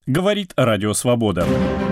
Говорит Радио Свобода.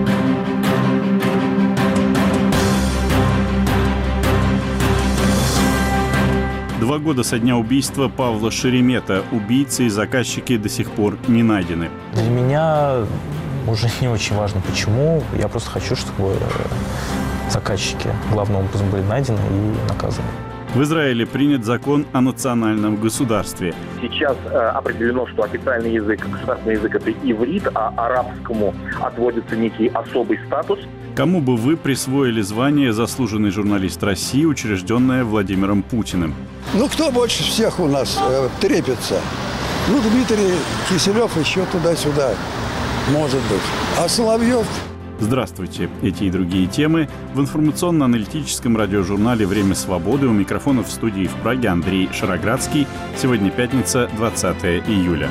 Два года со дня убийства Павла Шеремета. Убийцы и заказчики до сих пор не найдены. Для меня уже не очень важно, почему. Я просто хочу, чтобы заказчики главным образом были найдены и наказаны. В Израиле принят закон о национальном государстве. Сейчас определено, что официальный язык, государственный язык – это иврит, а арабскому отводится некий особый статус. Кому бы вы присвоили звание «Заслуженный журналист России», учрежденное Владимиром Путиным? Кто больше всех у нас трепется? Дмитрий Киселев еще туда-сюда, может быть. А Соловьев... Здравствуйте. Эти и другие темы в информационно-аналитическом радиожурнале «Время свободы». У микрофона в студии в Праге Андрей Шароградский. Сегодня пятница, 20 июля.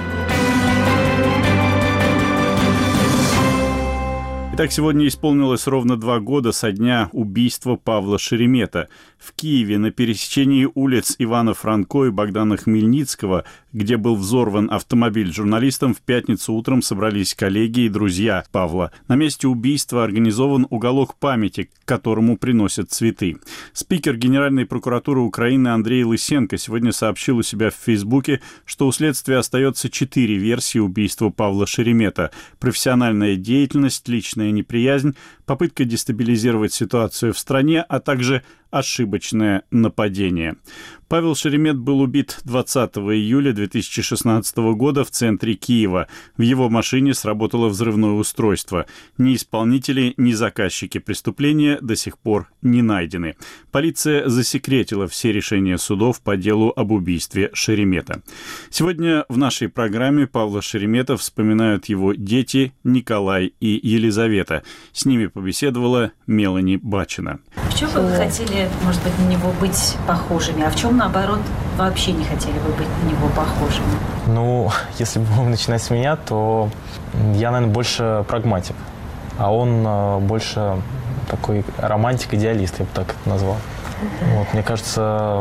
Итак, сегодня исполнилось ровно 2 года со дня убийства Павла Шеремета. В Киеве на пересечении улиц Ивана Франко и Богдана Хмельницкого, где был взорван автомобиль журналистам, в пятницу утром собрались коллеги и друзья Павла. На месте убийства организован уголок памяти, к которому приносят цветы. Спикер Генеральной прокуратуры Украины Андрей Лысенко сегодня сообщил у себя в Фейсбуке, что у следствия остается 4 версии убийства Павла Шеремета: профессиональная деятельность, личная неприязнь, попытка дестабилизировать ситуацию в стране, а также ошибочное нападение. Павел Шеремет был убит 20 июля 2016 года в центре Киева. В его машине сработало взрывное устройство. Ни исполнители, ни заказчики преступления до сих пор не найдены. Полиция засекретила все решения судов по делу об убийстве Шеремета. Сегодня в нашей программе Павла Шеремета вспоминают его дети Николай и Елизавета. С ними побеседовала Мелани Бачина. В чем вы хотели, может быть, на него быть похожими, а в чем, наоборот, вообще не хотели бы быть на него похожими? Если будем начинать с меня, то я, наверное, больше прагматик, а он больше такой романтик-идеалист, я бы так это назвал. Мне кажется,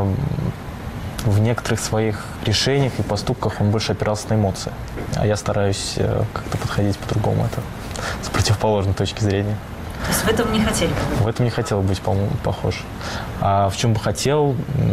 в некоторых своих решениях и поступках он больше опирался на эмоции, а я стараюсь как-то подходить по-другому, это с противоположной точки зрения. То есть в этом не хотели бы? В этом не хотел быть, по-моему, похож. А в чем бы хотел,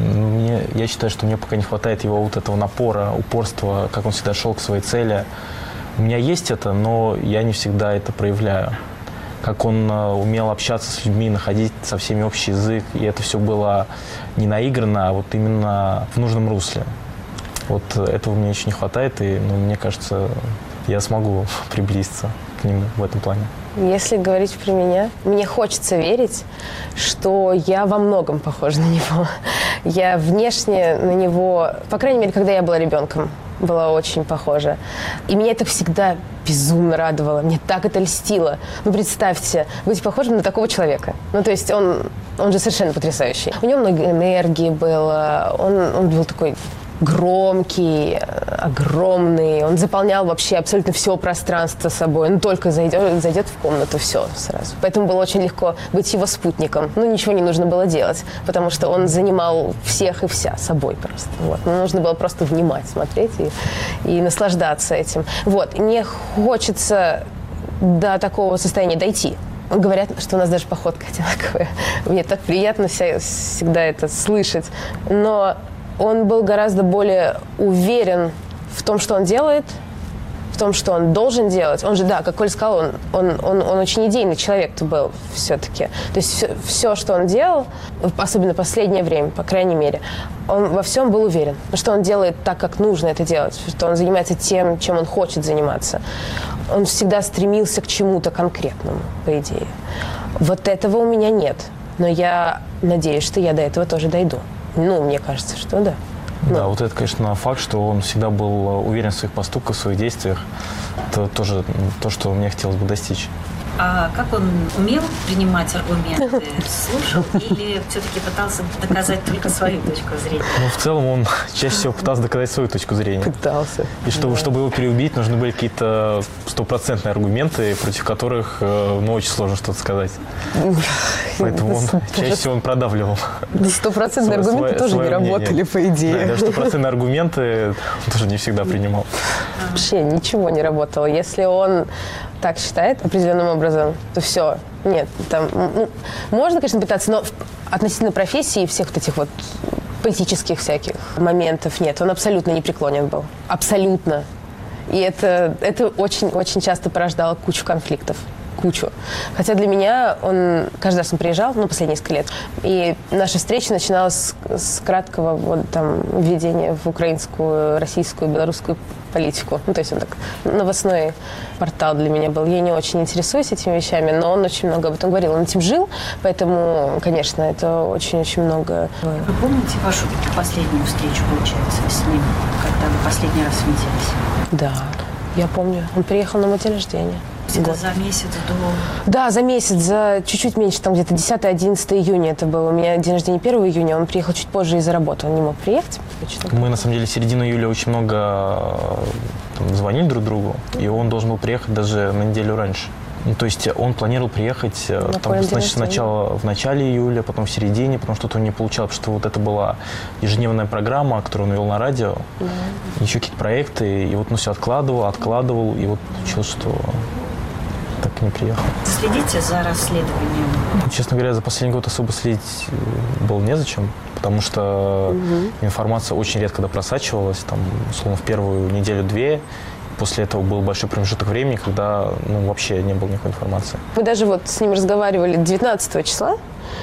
я считаю, что мне пока не хватает его вот этого напора, упорства, как он всегда шел к своей цели. У меня есть это, но я не всегда это проявляю. Как он умел общаться с людьми, находить со всеми общий язык, и это все было не наигранно, а вот именно в нужном русле. Вот этого мне еще не хватает, и мне кажется, я смогу приблизиться к нему в этом плане. Если говорить про меня, мне хочется верить, что я во многом похожа на него. Я внешне на него, по крайней мере, когда я была ребенком, была очень похожа. И меня это всегда безумно радовало. Мне так это льстило. Представьте, быть похожим на такого человека. То есть он же совершенно потрясающий. У него много энергии было, он был такой громкий, огромный. Он заполнял вообще абсолютно все пространство собой. Он только зайдет в комнату, все сразу. Поэтому было очень легко быть его спутником. Ничего не нужно было делать, потому что он занимал всех и вся собой просто. Нужно было просто внимать, смотреть и наслаждаться этим. И мне хочется до такого состояния дойти. Говорят, что у нас даже походка одинаковая. Мне так приятно всегда это слышать. Но он был гораздо более уверен в том, что он делает, в том, что он должен делать. Он же, как Коля сказал, он очень идейный человек-то был все-таки. То есть все, что он делал, особенно в последнее время, по крайней мере, он во всем был уверен, что он делает так, как нужно это делать, что он занимается тем, чем он хочет заниматься. Он всегда стремился к чему-то конкретному, по идее. Вот этого у меня нет. Но я надеюсь, что я до этого тоже дойду. Мне кажется, что да. Да, вот это, конечно, факт, что он всегда был уверен в своих поступках, в своих действиях. Это тоже то, что мне хотелось бы достичь. А как он умел принимать аргументы? Слушал или все-таки пытался доказать только свою точку зрения? В целом он чаще всего пытался доказать свою точку зрения. Пытался. И чтобы его переубедить, нужны были какие-то стопроцентные аргументы, против которых очень сложно что-то сказать. Поэтому чаще всего он продавливал. Стопроцентные аргументы тоже не работали, по идее. Да, стопроцентные аргументы тоже не всегда принимал. Вообще ничего не работало. Если он так считает определенным образом, то все. Нет, там, можно, конечно, пытаться, но относительно профессии и всех вот этих вот политических всяких моментов нет. Он абсолютно непреклонен был. Абсолютно. И это очень часто порождало кучу конфликтов. Кучу. Хотя для меня он каждый раз он приезжал, последние несколько лет, и наша встреча начиналась с краткого введения в украинскую, российскую, белорусскую политику. То есть он так, новостной портал для меня был. Я не очень интересуюсь этими вещами, но он очень много об этом говорил. Он этим жил, поэтому, конечно, это очень-очень много. Вы помните вашу последнюю встречу, получается, с ним, когда вы последний раз виделись? Да, я помню. Он приехал на мой день рождения. Это за месяц до... Да, за месяц, за чуть-чуть меньше, где-то 10-11 июня это было. У меня день рождения 1 июня, он приехал чуть позже из-за работы, он не мог приехать. Мы, на самом деле, середину июля очень много звонили друг другу, и он должен был приехать даже на неделю раньше. То есть он планировал приехать сначала в начале июля, потом в середине, потом что-то не получалось, потому что вот это была ежедневная программа, которую он вел на радио, еще какие-то проекты, и вот все откладывал, и вот получилось, что так и не приехал. Следите за расследованием? Честно говоря, за последний год особо следить было незачем, потому что информация очень редко просачивалась, условно, в первую неделю-две. После этого был большой промежуток времени, когда вообще не было никакой информации. Мы даже с ним разговаривали 19 числа,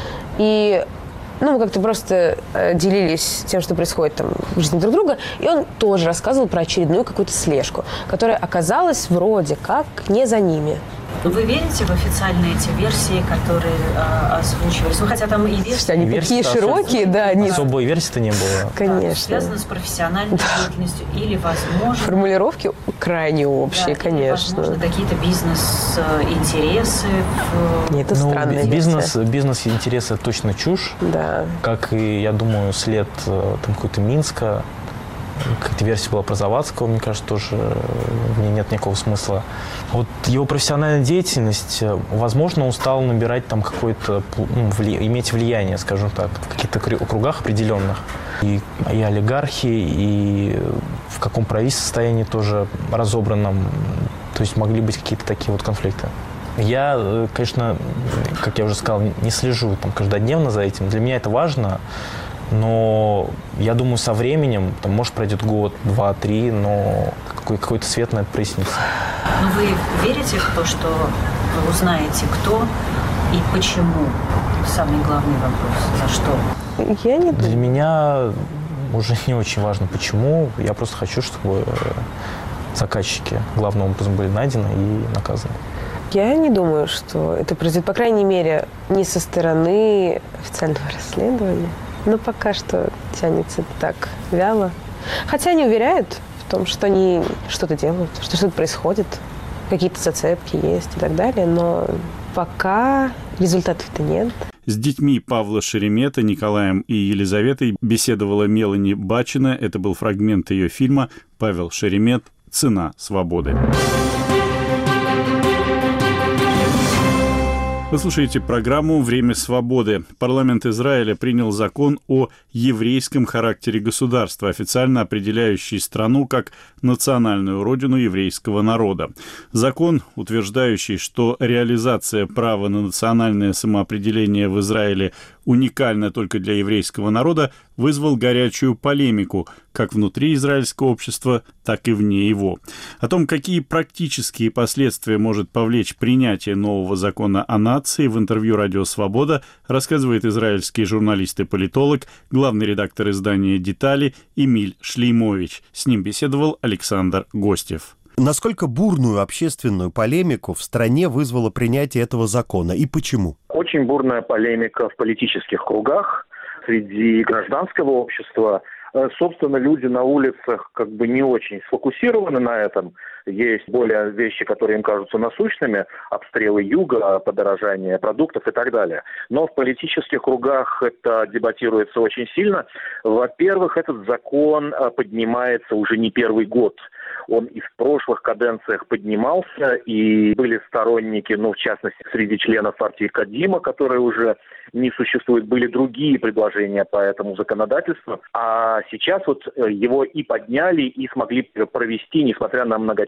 и мы как-то просто делились тем, что происходит в жизни друг друга, и он тоже рассказывал про очередную какую-то слежку, которая оказалась вроде как не за ними. Вы верите в официальные эти версии, которые озвучивались? Хотя там и версии... Они такие широкие, да. Особой версии-то не было. Конечно. Связано с профессиональной деятельностью или, возможно... Формулировки крайне общие, конечно. Или, возможно, какие-то бизнес-интересы. Это странная версия. Бизнес-интересы точно чушь. Да. Как и, я думаю, след какой-то Минска. Какая-то версия была про Завадского, мне кажется, тоже в ней нет никакого смысла. Вот его профессиональная деятельность, возможно, он стал набирать какое-то, иметь влияние, скажем так, в каких-то кругах определенных. И олигархи, и в каком правительственном состоянии тоже разобранном. То есть могли быть какие-то такие конфликты. Я, конечно, как я уже сказал, не слежу каждодневно за этим. Для меня это важно. Но я думаю, со временем, может, пройдет год, 2, 3, но какой-то свет на это прояснится. Но вы верите в то, что вы узнаете, кто и почему? Самый главный вопрос. За что? Я не думаю. Для меня уже не очень важно, почему. Я просто хочу, чтобы заказчики главным образом были найдены и наказаны. Я не думаю, что это произойдет, по крайней мере, не со стороны официального расследования. Но пока что тянется так вяло. Хотя они уверяют в том, что они что-то делают, что что-то происходит, какие-то зацепки есть и так далее, но пока результатов-то нет. С детьми Павла Шеремета, Николаем и Елизаветой беседовала Мелани Бачина. Это был фрагмент ее фильма «Павел Шеремет. Цена свободы». Вы слушаете программу «Время свободы». Парламент Израиля принял закон о еврейском характере государства, официально определяющий страну как национальную родину еврейского народа. Закон, утверждающий, что реализация права на национальное самоопределение в Израиле уникальна только для еврейского народа, вызвал горячую полемику как внутри израильского общества, так и вне его. О том, какие практические последствия может повлечь принятие нового закона о нации, в интервью «Радио Свобода» рассказывает израильский журналист и политолог, главный редактор издания «Детали» Эмиль Шлеймович. С ним беседовал Александр Гостев. Насколько бурную общественную полемику в стране вызвало принятие этого закона и почему? Очень бурная полемика в политических кругах, среди гражданского общества. Собственно, люди на улицах не очень сфокусированы на этом. Есть более вещи, которые им кажутся насущными, обстрелы юга, подорожание продуктов и так далее. Но в политических кругах это дебатируется очень сильно. Во-первых, этот закон поднимается уже не первый год. Он и в прошлых каденциях поднимался, и были сторонники, в частности, среди членов партии Кадима, которые уже не существует, были другие предложения по этому законодательству. А сейчас его и подняли, и смогли провести, несмотря на многочисленные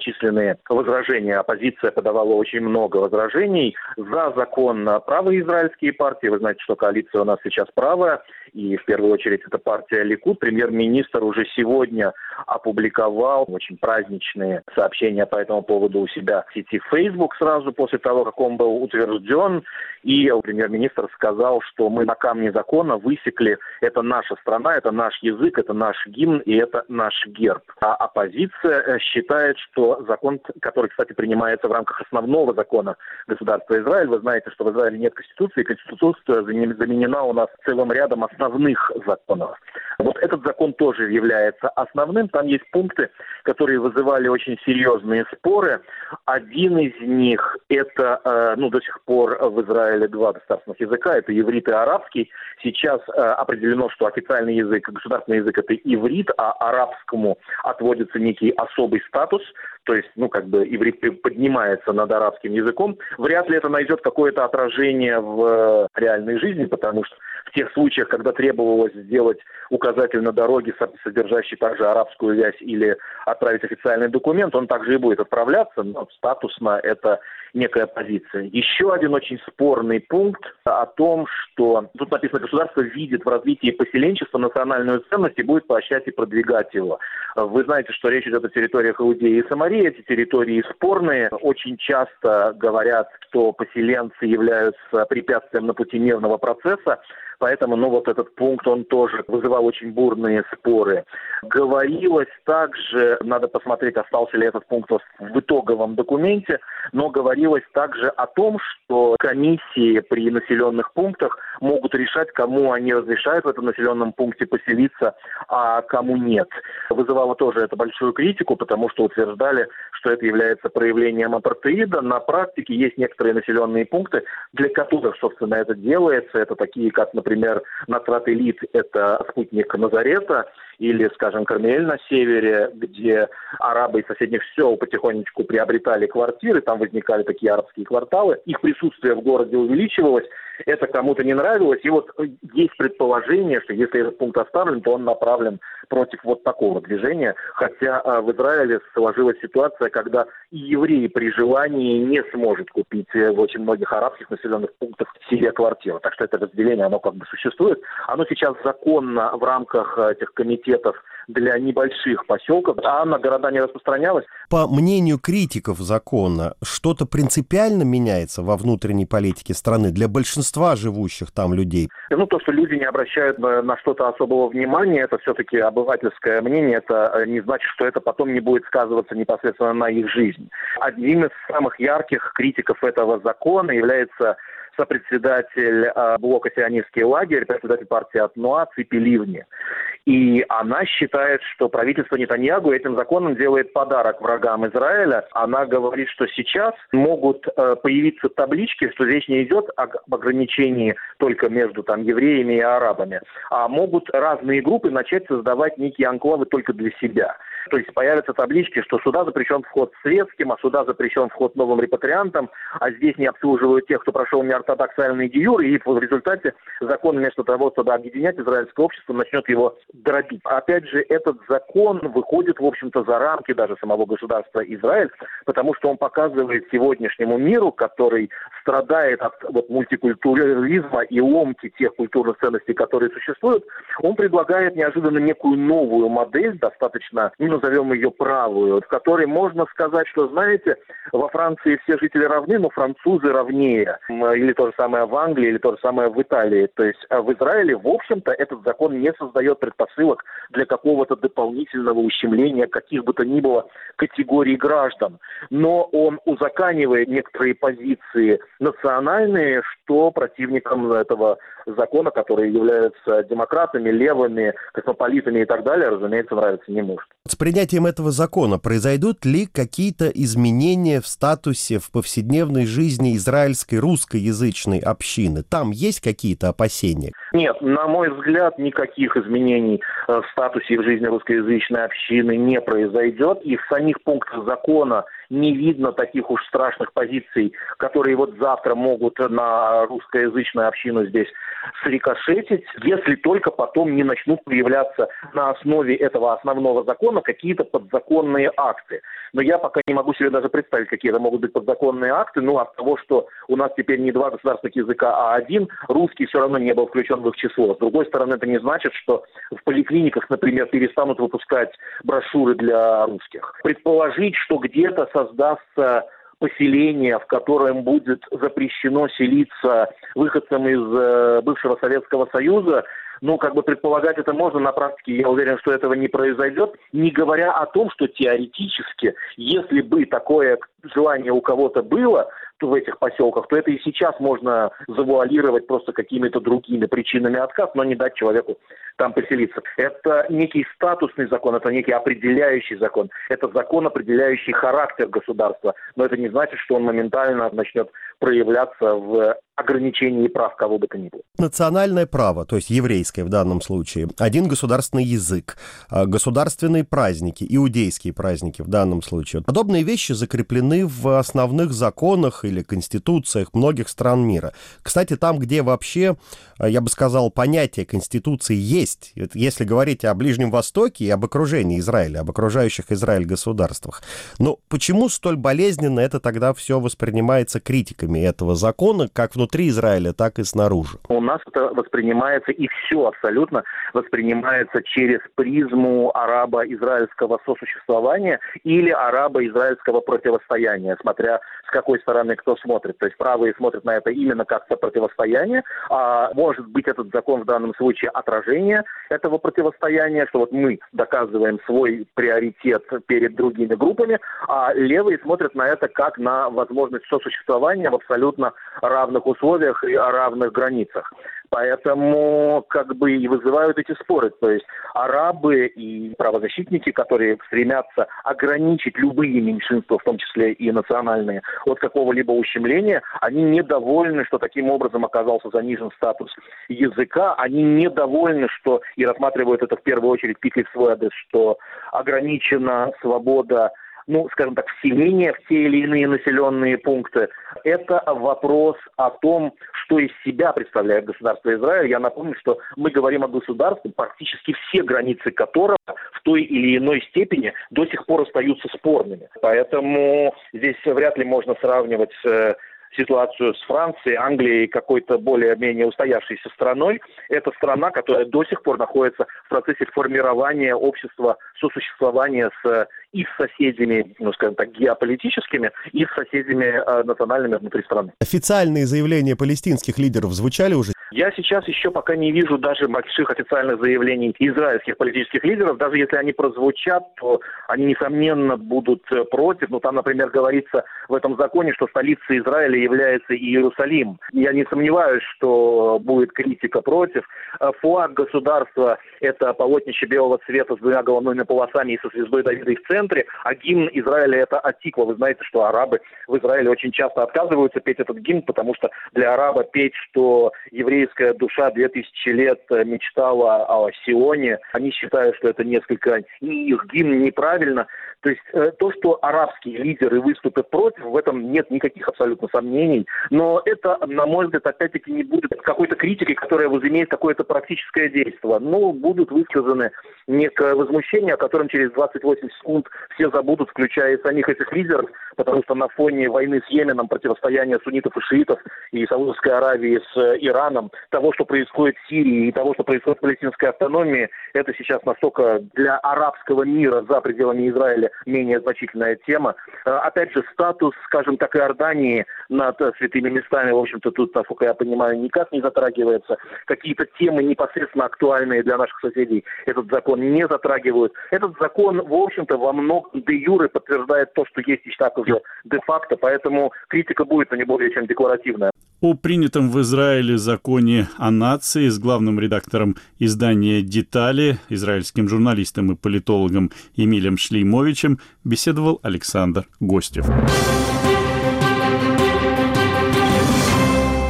многочисленные возражения. Оппозиция подавала очень много возражений. За закон правые израильские партии. Вы знаете, что коалиция у нас сейчас правая. И в первую очередь это партия Ликуд. Премьер-министр уже сегодня опубликовал очень праздничные сообщения по этому поводу у себя в сети Facebook сразу после того, как он был утвержден. И премьер-министр сказал, что мы на камне закона высекли: это наша страна, это наш язык, это наш гимн и это наш герб. А оппозиция считает, что закон, который, кстати, принимается в рамках основного закона государства Израиль, вы знаете, что в Израиле нет конституции, конституция заменена у нас целым рядом основных законов. Вот этот закон тоже является основным. Там есть пункты, которые вызывали очень серьезные споры. Один из них – это, до сих пор в Израиле два государственных языка, это иврит и арабский. Сейчас определено, что официальный язык, государственный язык – это иврит, а арабскому отводится некий особый статус. То есть, иврит поднимается над арабским языком. Вряд ли это найдет какое-то отражение в реальной жизни, потому что в тех случаях, когда требовалось сделать указатель на дороге, содержащий также арабскую вязь, или отправить официальный документ, он также и будет отправляться, но статусно это некая позиция. Еще один очень спорный пункт о том, что тут написано: государство видит в развитии поселенчества национальную ценность и будет поощрять и продвигать его. Вы знаете, что речь идет о территориях Иудеи и Самарии. Эти территории спорные. Очень часто говорят, что поселенцы являются препятствием на пути мирного процесса. Поэтому, этот пункт, он тоже вызывал очень бурные споры. Говорилось также, надо посмотреть, остался ли этот пункт в итоговом документе, но говорилось также о том, что комиссии при населенных пунктах могут решать, кому они разрешают в этом населенном пункте поселиться, а кому нет. Вызывало тоже это большую критику, потому что утверждали, что это является проявлением апартеида. На практике есть некоторые населенные пункты, для которых, собственно, это делается. Это такие, как, например, Нацрат-Илит, это спутник Назарета, или, скажем, Кармель на севере, где арабы из соседних сел потихонечку приобретали квартиры, там возникали такие арабские кварталы, их присутствие в городе увеличивалось, это кому-то не нравилось, и есть предположение, что если этот пункт оставлен, то он направлен против такого движения, хотя в Израиле сложилась ситуация, когда и еврей при желании не сможет купить в очень многих арабских населенных пунктах себе квартиру. Так что это разделение, оно существует. Оно сейчас законно в рамках этих комитетов для небольших поселков, а на города не распространялось. По мнению критиков закона, что-то принципиально меняется во внутренней политике страны для большинства живущих там людей? То, что люди не обращают на что-то особого внимания, это все-таки обывательское мнение, это не значит, что это потом не будет сказываться непосредственно на их жизни. Одним из самых ярких критиков этого закона является сопредседатель блока «Сионистский лагерь», председатель партии Атнуа Ципи Ливни. И она считает, что правительство Нетаньяху этим законом делает подарок врагам Израиля. Она говорит, что сейчас могут появиться таблички, что речь не идет об ограничении только между евреями и арабами, а могут разные группы начать создавать некие анклавы только для себя. То есть появятся таблички, что сюда запрещен вход светским, а сюда запрещен вход новым репатриантам, а здесь не обслуживают тех, кто прошел неортодоксальный де-юр, и в результате закон вместо того, чтобы объединять израильское общество, начнет его дробить. Опять же, этот закон выходит, в общем-то, за рамки даже самого государства Израиль, потому что он показывает сегодняшнему миру, который страдает от мультикультурализма и ломки тех культурных ценностей, которые существуют, он предлагает неожиданно некую новую модель, достаточно, назовем ее правую, в которой можно сказать, что, знаете, во Франции все жители равны, но французы равнее. Или то же самое в Англии, или то же самое в Италии. То есть в Израиле, в общем-то, этот закон не создает предпосылок для какого-то дополнительного ущемления каких бы то ни было категорий граждан. Но он узаконивает некоторые позиции национальные, что противникам этого закона, которые являются демократами, левыми, космополитами и так далее, разумеется, нравиться не может. С принятием этого закона произойдут ли какие-то изменения в статусе, в повседневной жизни израильской русскоязычной общины? Там есть какие-то опасения? Нет, на мой взгляд, никаких изменений в статусе и в жизни русскоязычной общины не произойдет. И в самих пунктах закона не видно таких уж страшных позиций, которые вот завтра могут на русскоязычную общину здесь срикошетить, если только потом не начнут появляться на основе этого основного закона какие-то подзаконные акты. Но я пока не могу себе даже представить, какие это могут быть подзаконные акты, но от того, что у нас теперь не два государственных языка, а один, русский все равно не был включен в их число. С другой стороны, это не значит, что в поликлиниках, например, перестанут выпускать брошюры для русских. Предположить, что где-то создастся поселение, в котором будет запрещено селиться выходцам из бывшего Советского Союза, предполагать это можно, на практике я уверен, что этого не произойдет, не говоря о том, что теоретически, если бы такое желание у кого-то было в этих поселках, то это и сейчас можно завуалировать просто какими-то другими причинами отказа, но не дать человеку там поселиться. Это некий статусный закон, это некий определяющий закон, это закон, определяющий характер государства, но это не значит, что он моментально начнет проявляться в ограничении прав кого бы то ни было. Национальное право, то есть еврейское в данном случае, один государственный язык, государственные праздники, иудейские праздники в данном случае. Подобные вещи закреплены в основных законах или конституциях многих стран мира. Кстати, там, где вообще, я бы сказал, понятие конституции есть, если говорить о Ближнем Востоке и об окружении Израиля, об окружающих Израиль государствах. Но почему столь болезненно это тогда все воспринимается критиками этого закона, как внутри Израиля, так и снаружи? У нас это воспринимается, и все абсолютно воспринимается через призму арабо-израильского сосуществования или арабо-израильского противостояния, смотря с какой стороны кто смотрит. То есть правые смотрят на это именно как противостояние, а может быть этот закон в данном случае отражение этого противостояния, что вот мы доказываем свой приоритет перед другими группами, а левые смотрят на это как на возможность сосуществования в абсолютно равных условиях и о равных границах. Поэтому и вызывают эти споры. То есть арабы и правозащитники, которые стремятся ограничить любые меньшинства, в том числе и национальные, от какого-либо ущемления, они недовольны, что таким образом оказался занижен статус языка. Они недовольны, что, и рассматривают это в первую очередь, пикли в свой адрес, что ограничена свобода вселения в те или иные населенные пункты. Это вопрос о том, что из себя представляет государство Израиль. Я напомню, что мы говорим о государстве, практически все границы которого в той или иной степени до сих пор остаются спорными. Поэтому здесь вряд ли можно сравнивать ситуацию с Францией, Англией, какой-то более-менее устоявшейся страной. Это страна, которая до сих пор находится в процессе формирования общества, сосуществования и с соседями, геополитическими, и с соседями национальными внутри страны. Официальные заявления палестинских лидеров звучали уже? Я сейчас еще пока не вижу даже больших официальных заявлений израильских политических лидеров. Даже если они прозвучат, то они, несомненно, будут против. Там, например, говорится в этом законе, что столицей Израиля является Иерусалим. Я не сомневаюсь, что будет критика против. Флаг государства – это полотнище белого цвета с двумя головными полосами и со звездой Давида в центре, а гимн Израиля – это атиква. Вы знаете, что арабы в Израиле очень часто отказываются петь этот гимн, потому что для араба петь, что еврейская душа 2000 лет мечтала о Сионе, они считают, что это несколько их гимн неправильно. То есть то, что арабские лидеры выступят против, в этом нет никаких абсолютно сомнений. Но это, на мой взгляд, опять-таки не будет какой-то критики, которая возымеет какое-то практическое действие. Будут высказаны некое возмущение, о котором через 28 секунд все забудут, включая и самих этих лидеров, потому что на фоне войны с Йеменом, противостояния суннитов и шиитов и Саудовской Аравии с Ираном, того, что происходит в Сирии и того, что происходит в палестинской автономии, это сейчас настолько для арабского мира за пределами Израиля менее значительная тема. Опять же, статус, скажем так, Иордании над святыми местами, в общем-то, тут, насколько я понимаю, никак не затрагивается. Какие-то темы непосредственно актуальные для наших соседей этот закон не затрагивают. Этот закон, в общем-то, во многом де-юре подтверждает то, что есть и так уже де-факто, поэтому критика будет, но не более чем декларативная. О принятом в Израиле законе о нации с главным редактором издания «Детали», израильским журналистом и политологом Эмилем Шлеймовичем беседовал Александр Гостев.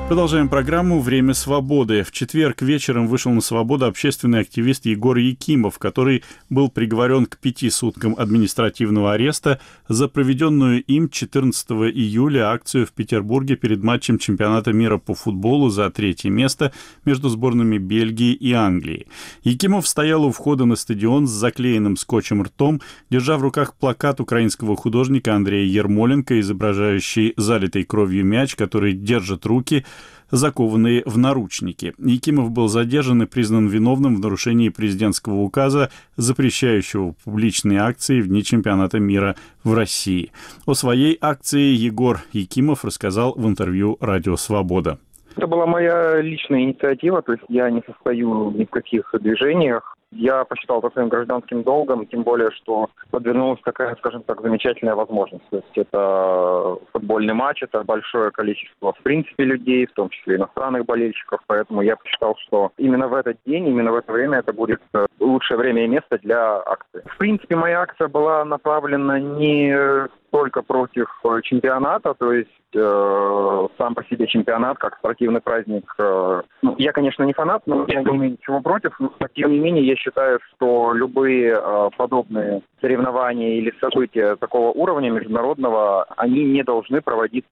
Продолжаем программу «Время свободы». В четверг вечером вышел на свободу общественный активист Егор Якимов, который был приговорен к 5 суткам административного ареста за проведенную им 14 июля акцию в Петербурге перед матчем чемпионата мира по футболу за 3-е место между сборными Бельгии и Англии. Якимов стоял у входа на стадион с заклеенным скотчем ртом, держа в руках плакат украинского художника Андрея Ермоленко, изображающий залитый кровью мяч, который держит руки, закованные в наручники. Якимов был задержан и признан виновным в нарушении президентского указа, запрещающего публичные акции в дни чемпионата мира в России. О своей акции Егор Якимов рассказал в интервью «Радио Свобода». Это была моя личная инициатива, то есть я не состою ни в каких движениях. Я посчитал это своим гражданским долгом, тем более, что подвернулась такая, скажем так, замечательная возможность. То есть это футбольный матч, это большое количество, в принципе, людей, в том числе иностранных болельщиков, поэтому я посчитал, что именно в этот день, именно в это время это будет лучшее время и место для акции. В принципе, моя акция была направлена не только против чемпионата, то есть сам по себе чемпионат, как спортивный праздник. Я, конечно, не фанат, но я не имею ничего против. Но, тем не менее, я считаю, что любые подобные соревнования или события такого уровня международного, они не должны проводиться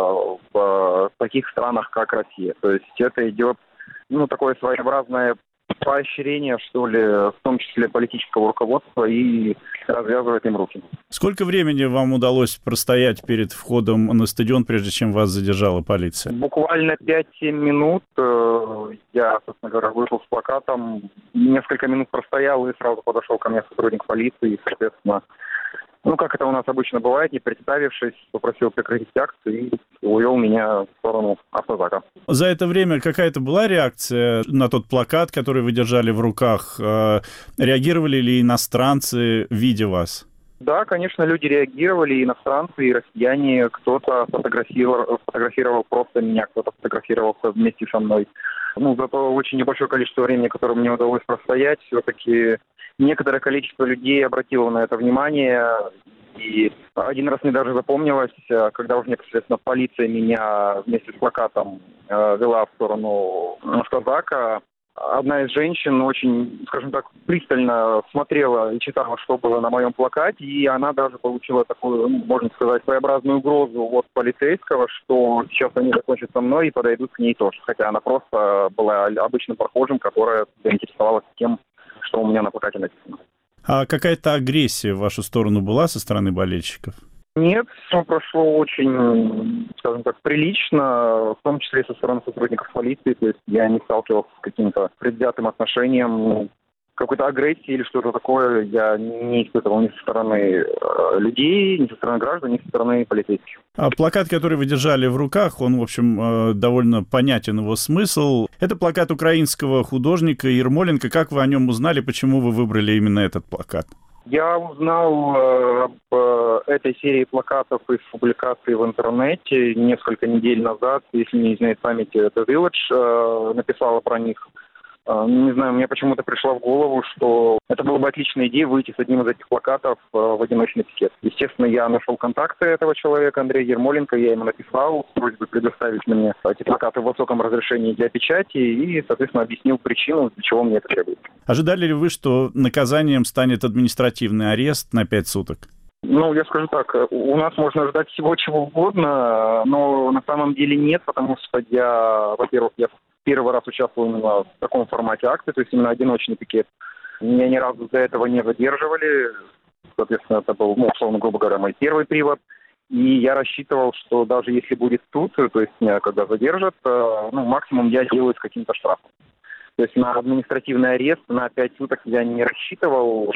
в таких странах, как Россия. То есть это идет такое своеобразное поощрение, что ли, в том числе политического руководства, и развязывает им руки. Сколько времени вам удалось простоять перед входом на стадион, прежде чем вас задержала полиция? Буквально 5-7 минут. Я, собственно говоря, вышел с плакатом, несколько минут простоял, и сразу подошел ко мне сотрудник полиции, и, соответственно, как это у нас обычно бывает, не представившись, попросил прекратить акцию и увел меня в сторону автозака. За это время какая-то была реакция на тот плакат, который вы держали в руках? Реагировали ли иностранцы, видя вас? Да, конечно, люди реагировали, и иностранцы, и россияне. Кто-то фотографировал просто меня, кто-то фотографировался вместе со мной. За то очень небольшое количество времени, которое мне удалось простоять, все-таки некоторое количество людей обратило на это внимание. И один раз мне даже запомнилось, когда уже непосредственно полиция меня вместе с плакатом вела в сторону автозака. Одна из женщин очень, скажем так, пристально смотрела и читала, что было на моем плакате, и она даже получила такую, можно сказать, своеобразную угрозу от полицейского, что сейчас они закончат со мной и подойдут к ней тоже. Хотя она просто была обычным прохожим, которая заинтересовалась тем, что у меня на плакате написано. А какая-то агрессия в вашу сторону была со стороны болельщиков? Нет, все прошло очень, скажем так, прилично, в том числе со стороны сотрудников полиции. То есть я не сталкивался с каким-то предвзятым отношением, какой-то агрессии или что-то такое я не испытывал ни со стороны людей, ни со стороны граждан, ни со стороны полицейских. А плакат, который вы держали в руках, он, в общем, довольно понятен его смысл. Это плакат украинского художника Ермоленко. Как вы о нем узнали, почему вы выбрали именно этот плакат? Я узнал об этой серии плакатов из публикаций в интернете несколько недель назад. Если не изменяет память, The Village написала про них. Не знаю, мне почему-то пришло в голову, что это была бы отличная идея выйти с одним из этих плакатов в одиночный пикет. Естественно, я нашел контакты этого человека, Андрея Ермоленко, я ему написал с просьбой предоставить мне эти плакаты в высоком разрешении для печати и, соответственно, объяснил причину, для чего мне это требуется. Ожидали ли вы, что наказанием станет административный арест на 5 суток? Я скажу так, у нас можно ожидать всего чего угодно, но на самом деле нет, потому что я первый раз участвовал именно в таком формате акции, то есть именно одиночный пикет. Меня ни разу до этого не задерживали. Соответственно, это был, условно, грубо говоря, мой первый привод. И я рассчитывал, что даже если будет суд, то есть меня когда задержат, максимум я сделаю с каким-то штрафом. То есть на административный арест на 5 суток я не рассчитывал.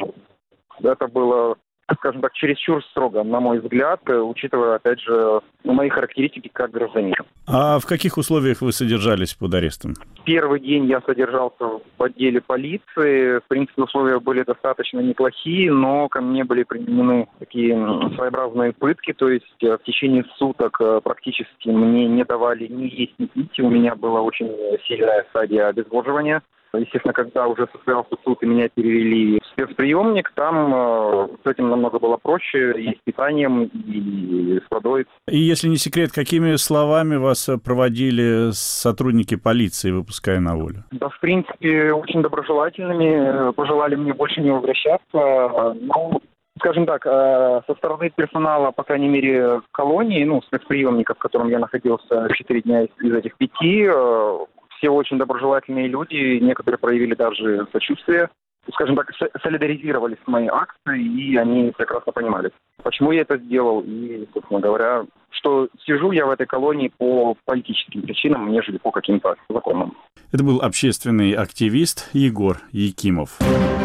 Это было, скажем так, чересчур строго, на мой взгляд, учитывая, опять же, мои характеристики как гражданина. А в каких условиях вы содержались под арестом? Первый день я содержался в отделе полиции. В принципе, условия были достаточно неплохие, но ко мне были применены такие своеобразные пытки. То есть в течение суток практически мне не давали ни есть, ни пить. У меня была очень сильная стадия обезвоживания. Естественно, когда уже состоялся суд и меня перевели в спецприемник, там с этим намного было проще и с питанием, и с водой. И если не секрет, какими словами вас проводили сотрудники полиции, выпуская на волю? Да, в принципе, очень доброжелательными, пожелали мне больше не возвращаться. Ну, скажем так, со стороны персонала, по крайней мере, колонии, спецприемника, в котором я находился 4 дня из этих 5, все очень доброжелательные люди, некоторые проявили даже сочувствие, скажем так, солидаризировались с моей акцией, и они прекрасно понимали, почему я это сделал, и, собственно говоря, что сижу я в этой колонии по политическим причинам, нежели по каким-то законам. Это был общественный активист Егор Якимов.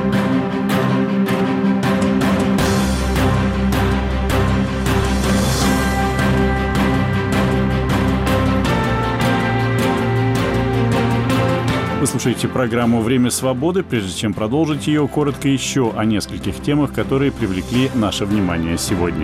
Вы слушаете программу «Время свободы». Прежде чем продолжить ее, коротко еще о нескольких темах, которые привлекли наше внимание сегодня.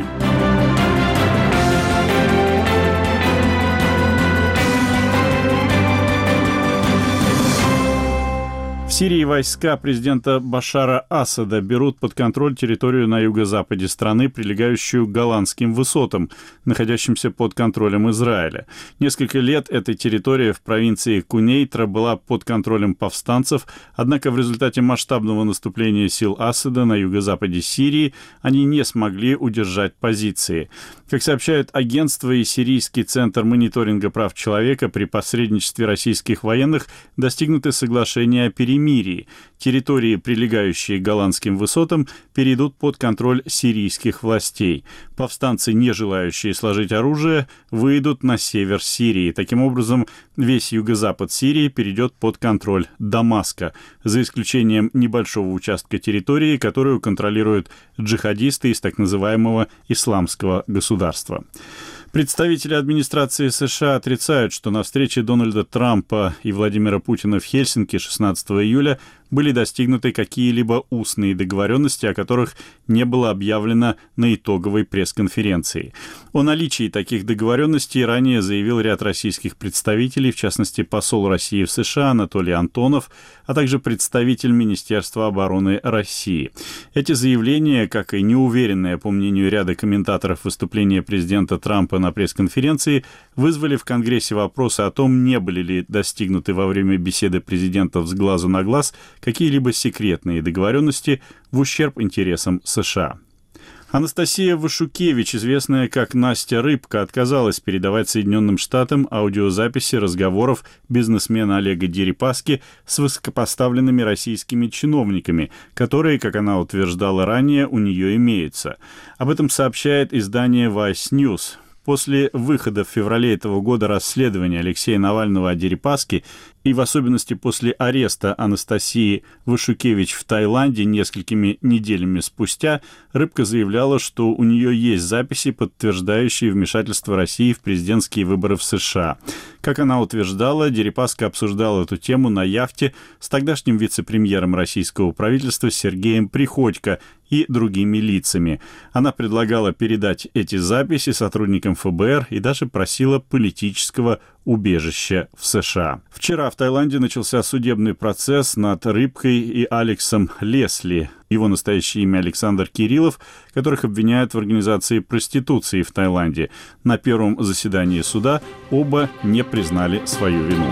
В Сирии войска президента Башара Асада берут под контроль территорию на юго-западе страны, прилегающую к Голландским высотам, находящимся под контролем Израиля. Несколько лет эта территория в провинции Кунейтра была под контролем повстанцев, однако в результате масштабного наступления сил Асада на юго-западе Сирии они не смогли удержать позиции. Как сообщает агентство и Сирийский центр мониторинга прав человека, при посредничестве российских военных достигнуты соглашения о перемирии. Территории, прилегающие к голландским высотам, перейдут под контроль сирийских властей. Повстанцы, не желающие сложить оружие, выйдут на север Сирии. Таким образом, весь юго-запад Сирии перейдет под контроль Дамаска, за исключением небольшого участка территории, которую контролируют джихадисты из так называемого исламского государства. Представители администрации США отрицают, что на встрече Дональда Трампа и Владимира Путина в Хельсинки 16 июля были достигнуты какие-либо устные договоренности, о которых не было объявлено на итоговой пресс-конференции. О наличии таких договоренностей ранее заявил ряд российских представителей, в частности, посол России в США Анатолий Антонов, а также представитель Министерства обороны России. Эти заявления, как и неуверенное, по мнению ряда комментаторов, выступление президента Трампа на пресс-конференции, вызвали в Конгрессе вопросы о том, не были ли достигнуты во время беседы президентов с глазу на глаз какие-либо секретные договоренности в ущерб интересам США. Анастасия Вашукевич, известная как Настя Рыбка, отказалась передавать Соединенным Штатам аудиозаписи разговоров бизнесмена Олега Дерипаски с высокопоставленными российскими чиновниками, которые, как она утверждала ранее, у нее имеются. Об этом сообщает издание Vice News. После выхода в феврале этого года расследования Алексея Навального о Дерипаске и в особенности после ареста Анастасии Вашукевич в Таиланде несколькими неделями спустя, Рыбка заявляла, что у нее есть записи, подтверждающие вмешательство России в президентские выборы в США. Как она утверждала, Дерипаска обсуждал эту тему на яхте с тогдашним вице-премьером российского правительства Сергеем Приходько и другими лицами. Она предлагала передать эти записи сотрудникам ФБР и даже просила политического убежища в США. Вчера в Таиланде начался судебный процесс над Рыбкой и Алексом Лесли. Его настоящее имя Александр Кириллов, которых обвиняют в организации проституции в Таиланде. На первом заседании суда оба не признали свою вину.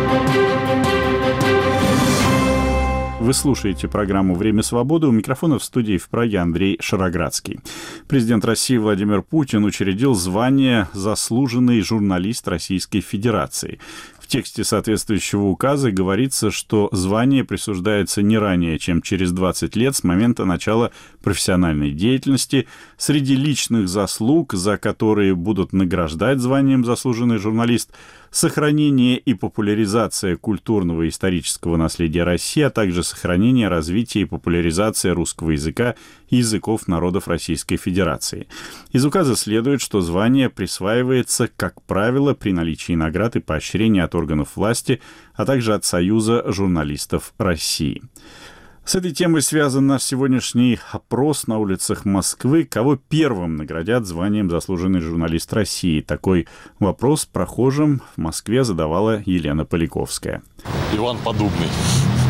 Вы слушаете программу «Время свободы». У микрофона в студии в Праге Андрей Шароградский. Президент России Владимир Путин учредил звание «Заслуженный журналист Российской Федерации». В тексте соответствующего указа говорится, что звание присуждается не ранее, чем через 20 лет с момента начала профессиональной деятельности. Среди личных заслуг, за которые будут награждать званием «Заслуженный журналист», сохранение и популяризация культурного и исторического наследия России, а также сохранение, развитие и популяризация русского языка и языков народов Российской Федерации. Из указа следует, что звание присваивается, как правило, при наличии наград и поощрений от органов власти, а также от Союза журналистов России. С этой темой связан наш сегодняшний опрос на улицах Москвы. Кого первым наградят званием «Заслуженный журналист России»? Такой вопрос прохожим в Москве задавала Елена Поляковская. Иван Подубный.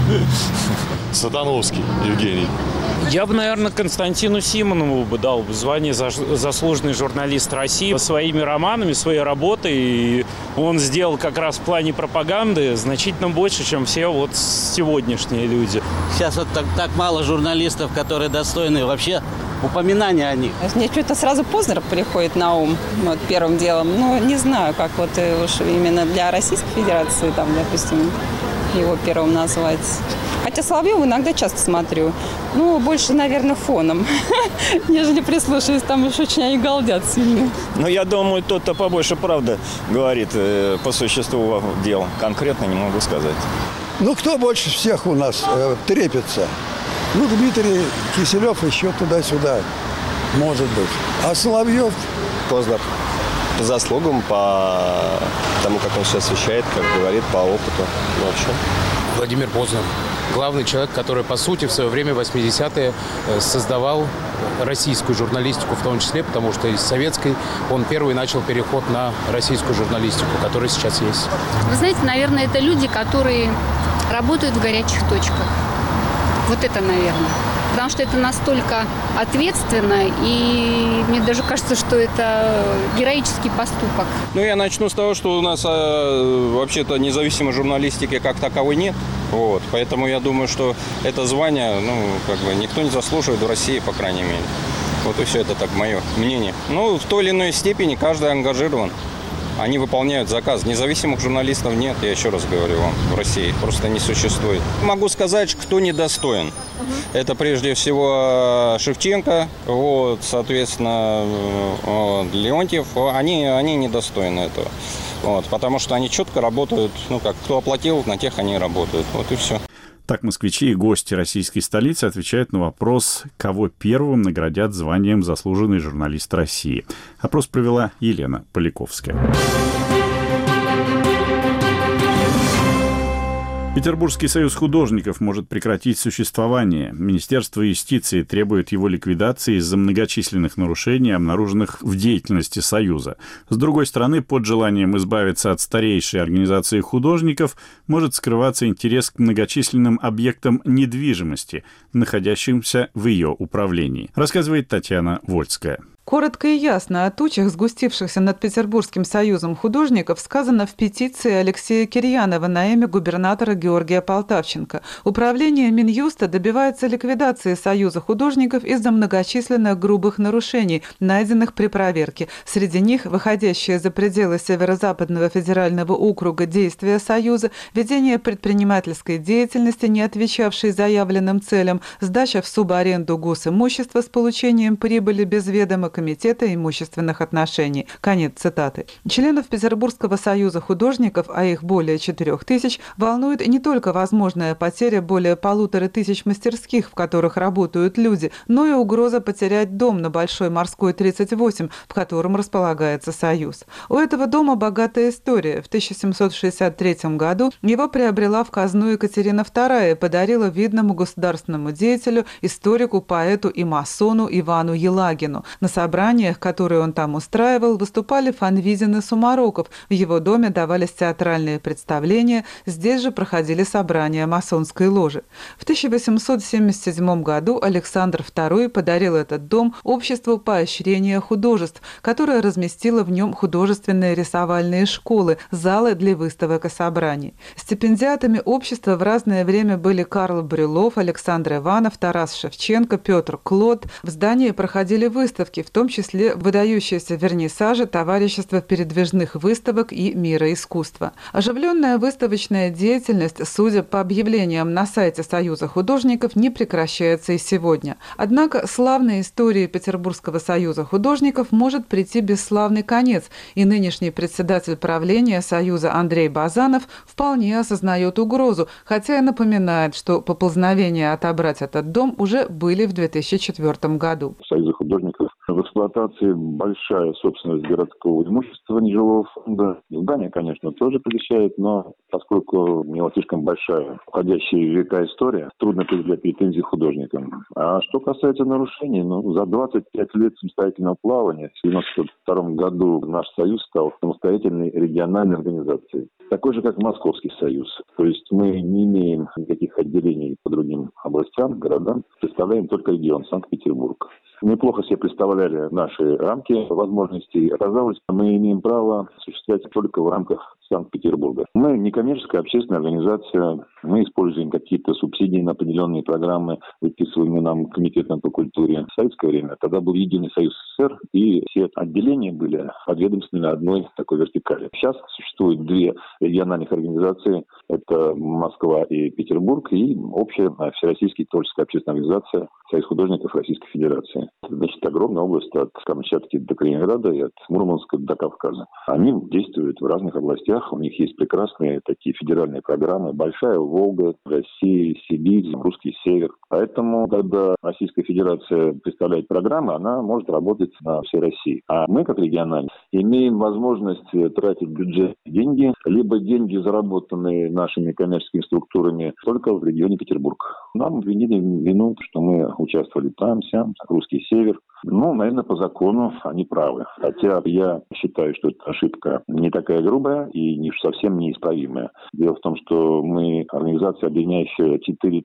Сатановский Евгений. Я бы, наверное, Константину Симонову бы дал звание заслуженный журналист России своими романами, своей работой. И он сделал как раз в плане пропаганды значительно больше, чем все вот сегодняшние люди. Сейчас вот так мало журналистов, которые достойны вообще упоминания о них. Мне что-то сразу Познер приходит на ум вот, первым делом. Но не знаю, как вот уж именно для Российской Федерации, там, допустим, его первым назвать. Хотя Соловьева иногда часто смотрю. Ну, больше, наверное, фоном, нежели прислушиваюсь. Там уж очень они галдят сильно. Ну, я думаю, тот-то побольше правда говорит по существу дел. Конкретно не могу сказать. Ну, кто больше всех у нас трепется? Ну, Дмитрий Киселев еще туда-сюда, может быть. А Соловьев? Познер. По заслугам, по тому, как он сейчас вещает, как говорит, по опыту. Ну, вообще. Владимир Познер. Главный человек, который, по сути, в свое время, 80-е, создавал российскую журналистику, в том числе, потому что из советской он первый начал переход на российскую журналистику, которая сейчас есть. Вы знаете, наверное, это люди, которые работают в горячих точках. Вот это, наверное. Потому что это настолько ответственно, и мне даже кажется, что это героический поступок. Ну, я начну с того, что у нас вообще-то независимой журналистики как таковой нет. Вот. Поэтому я думаю, что это звание, никто не заслуживает в России, по крайней мере. Вот и все, это так мое мнение. Ну, в той или иной степени каждый ангажирован. Они выполняют заказ. Независимых журналистов нет, я еще раз говорю вам, в России просто не существует. Могу сказать, кто недостоин. Это прежде всего Шевченко, соответственно, Леонтьев. Они недостойны этого. Потому что они четко работают, кто оплатил, на тех они и работают. Вот и все. Так москвичи и гости российской столицы отвечают на вопрос, кого первым наградят званием «Заслуженный журналист России». Опрос провела Елена Поляковская. Петербургский союз художников может прекратить существование. Министерство юстиции требует его ликвидации из-за многочисленных нарушений, обнаруженных в деятельности союза. С другой стороны, под желанием избавиться от старейшей организации художников может скрываться интерес к многочисленным объектам недвижимости, находящимся в ее управлении, рассказывает Татьяна Вольская. Коротко и ясно о тучах, сгустившихся над Петербургским союзом художников, сказано в петиции Алексея Кирьянова на имя губернатора Георгия Полтавченко. Управление Минюста добивается ликвидации союза художников из-за многочисленных грубых нарушений, найденных при проверке. Среди них выходящие за пределы Северо-Западного федерального округа действия союза, ведение предпринимательской деятельности, не отвечавшей заявленным целям, сдача в субаренду госимущества с получением прибыли без ведома Комитета имущественных отношений. Конец цитаты. Членов Петербургского союза художников, а их более 4000, волнует не только возможная потеря более 1500 мастерских, в которых работают люди, но и угроза потерять дом на Большой Морской 38, в котором располагается союз. У этого дома богатая история. В 1763 году его приобрела в казну Екатерина II и подарила видному государственному деятелю, историку, поэту и масону Ивану Елагину. На собраниях, которые он там устраивал, выступали Фанвизин и Сумароков. В его доме давались театральные представления, здесь же проходили собрания масонской ложи. В 1877 году Александр II подарил этот дом Обществу поощрения художеств, которое разместило в нем художественные рисовальные школы, залы для выставок и собраний. Стипендиатами общества в разное время были Карл Брюлов, Александр Иванов, Тарас Шевченко, Петр Клод. В здании проходили выставки, в том числе выдающиеся вернисажи Товарищества передвижных выставок и мира искусства. Оживленная выставочная деятельность, судя по объявлениям на сайте Союза художников, не прекращается и сегодня. Однако славной истории Петербургского союза художников может прийти бесславный конец, и нынешний председатель правления Союза Андрей Базанов вполне осознает угрозу, хотя и напоминает, что поползновения отобрать этот дом уже были в 2004 году. В Союзе художников В эксплуатации большая собственность городского имущества нежилого фонда. Здание, конечно, тоже посещает, но поскольку у него слишком большая, входящая в века история, трудно предъявлять претензии художникам. А что касается нарушений, за 25 лет самостоятельного плавания в 1992 году наш союз стал самостоятельной региональной организацией. Такой же, как Московский союз. То есть мы не имеем никаких отделений по другим областям, городам. Представляем только регион Санкт-Петербург. Неплохо себе представляли наши рамки возможностей. Оказалось, мы имеем право осуществлять только в рамках Санкт-Петербурга. Мы некоммерческая общественная организация. Мы используем какие-то субсидии на определенные программы, выписываемые нам Комитетом по культуре. В советское время тогда был Единый Союз СССР, и все отделения были подведомственны одной такой вертикали. Сейчас существует две региональных организации. Это Москва и Петербург, и общая всероссийская творческая общественная организация Союз художников Российской Федерации. Значит, огромная область от Камчатки до Калининграда и от Мурманска до Кавказа. Они действуют в разных областях. У них есть прекрасные такие федеральные программы. Большая Волга, Россия, Сибирь, Русский Север. Поэтому, когда Российская Федерация представляет программы, она может работать на всей России. А мы, как региональные, имеем возможность тратить бюджет деньги, либо деньги, заработанные нашими коммерческими структурами, только в регионе Петербург. Нам обвинили вину, что мы участвовали там, сям, Русский Север. Наверное, по закону они правы. Хотя я считаю, что эта ошибка не такая грубая и совсем неисправимая. Дело в том, что мы организация, объединяющая